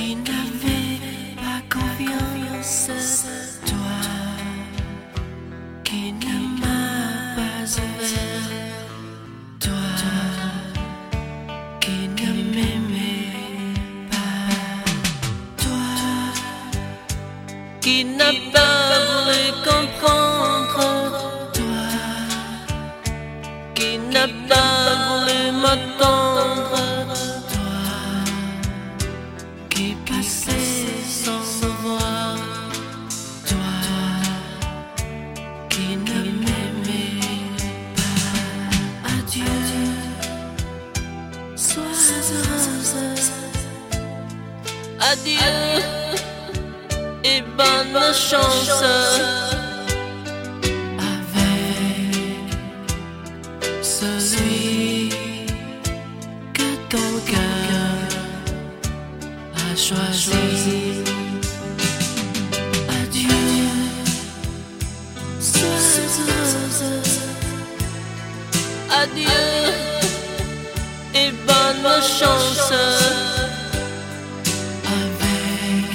qui n'avait pas confiance, toi qui ne m'as pas ouvert, toi qui ne m'aimais pas, toi qui n'as pas voulu comprendre, toi qui n'as pas voulu m'attendre, qui passait sans me voir, toi qui ne m'aimais pas. Adieu, sois heureuse. Adieu et bonne chance avec celui que ton cœur a choisi. Adieu, sois heureuse. Adieu et bonne chance avec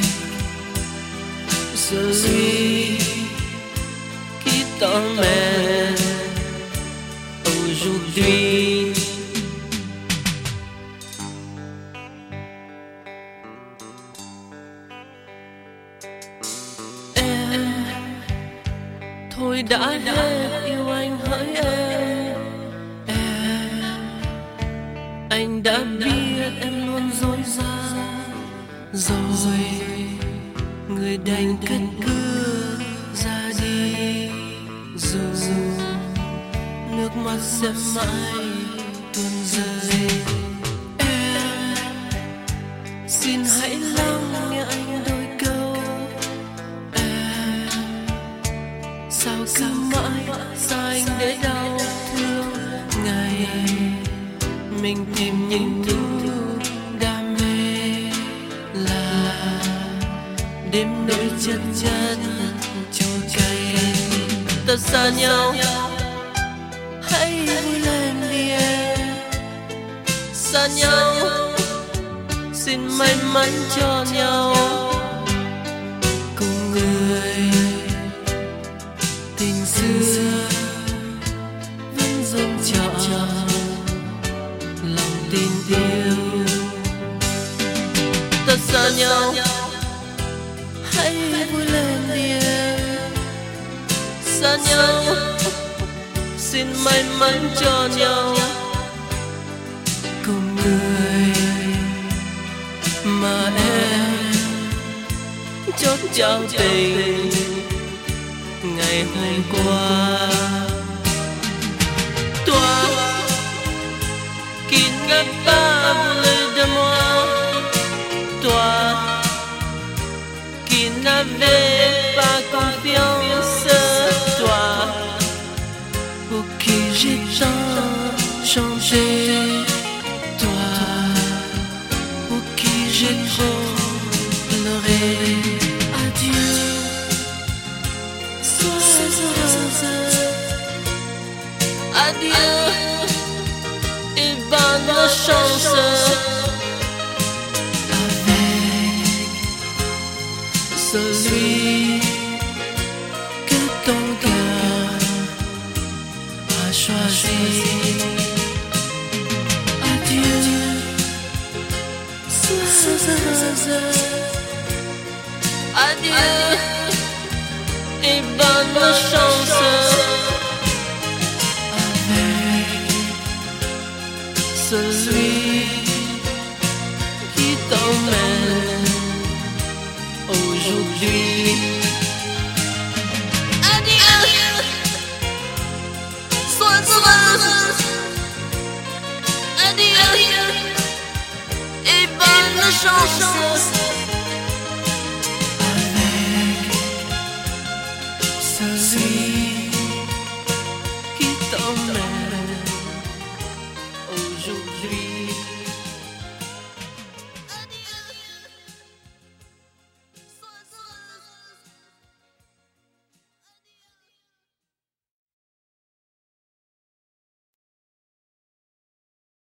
celui qui t'emmène aujourd'hui. Thôi đã hết yêu anh hỡi em. Anh đã biết em luôn dối gian, rồi người đành cất bước ra đi, dù nước mắt sẽ mãi tuôn rơi. Em xin hãy lắng nghe anh đôi câu. Sao cứ mãi xa anh để đau thương, ngày mình tìm những thứ đam mê là đêm nỗi chân chân chua cay. Ta xa nhau hãy vui lên đi em, xa nhau xin may mắn cho nhau, cùng người tình xưa vẫn dâng trọn lòng tin yêu. Ta xa nhau hãy vui lên đi em, xa nhau xin may mắn cho nhau, cùng người mà em chót trao tình ngày hôm qua. Toi qui n'as pas voulu de moi, toi qui n'avais pas confiance, toi pour qui j'ai tant changé, toi pour qui j'ai trop pleuré. Adieu, sois heureuse. Adieu et bonne chance avec celui que ton cœur a choisi. Adieu, sois heureuse. Adieu et bonne chance avec celui qui t'emmène aujourd'hui. Adieu, sois heureuse. Adieu et bonne chance.